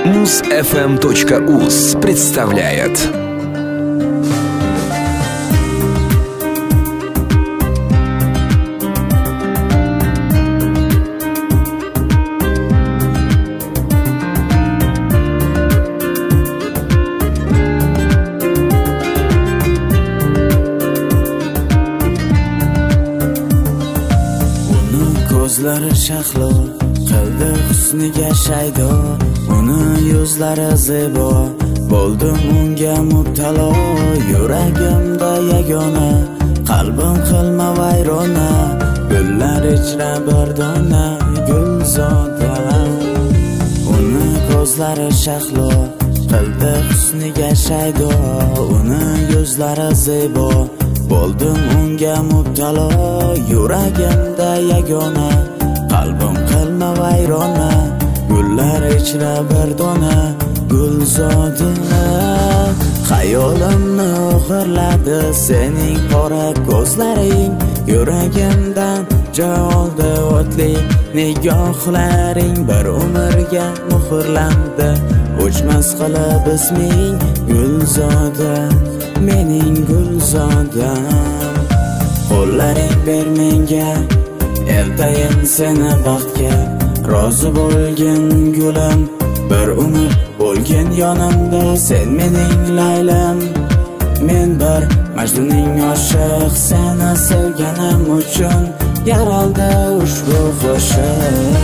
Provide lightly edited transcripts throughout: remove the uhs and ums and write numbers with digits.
Muzfm.uz представляет ko'zlari shahlo qildi husniga shaydo, uni yuzlari zebo, bo'ldim unga mubtalo. Yuragimda yagona, qalbim qilma vayrona, gullar ichra bir dona gulzoda. Uni ko'zlari shahlo qildi husniga shaydo, uni yuzlari zebo, bo'ldim unga mubtalo. Yuragimda yagona, qalbim qilma vayrona, gullar ichra bir dona gulzoda. Xayolimni o'g'irladi sening qora ko'zlaring, yuragimdan joy oldi o'tli nigohlaring. Bir umrga muhrlandi o'chmas qilib isming gulzoda, mening gulzodam. Qo'llaring ber menga, ertayin seni baxtga rozi bo'lgin gulim. Bir umr bo'lgin yonimda sen mening laylam. Men bir majnuning oshiq, seni sevganim uchun yaraldi ushbu qo'shiq.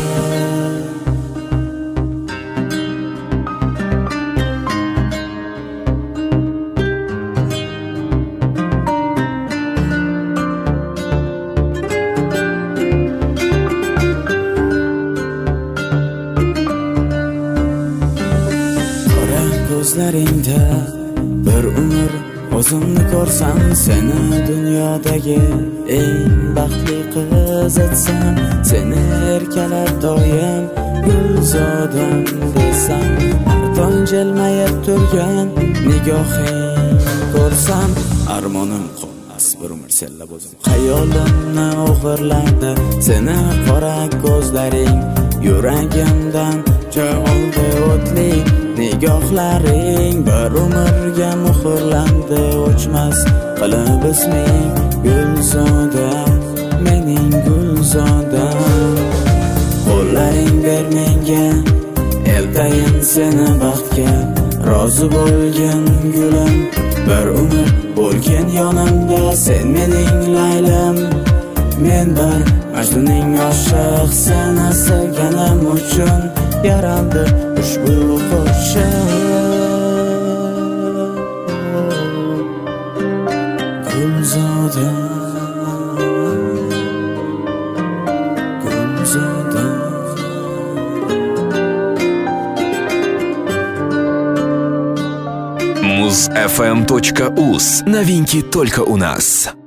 Ko'zlaringda bir umr o'zimni ko'rsam, seni dunyodagi eng baxtli qiz etsam, seni erkalab doim gulzodam desam, har tong jilmayib turgan nigohing ko'rsam, armonim qolmas bir umr senlab o'zim. Xayolimni o'g'irladi seni qora ko'zlaring, yuragimdan joy oldi o'tli nigohlaring. Bir umrga muhrlandi o'chmas qilib isming gulzoda, mening gulzodam. Qo'llaring ber menga, ertayin seni baxtga rozi bo'lgin gulim. Bir umr bo'lgin yonimda sen mening laylam. Men bir majnuning oshiq, seni sevganim uchun yaraldi ushbu qo'shiq. Gulzoda, gulzoda. Muzfm.uz. Новинки только у нас.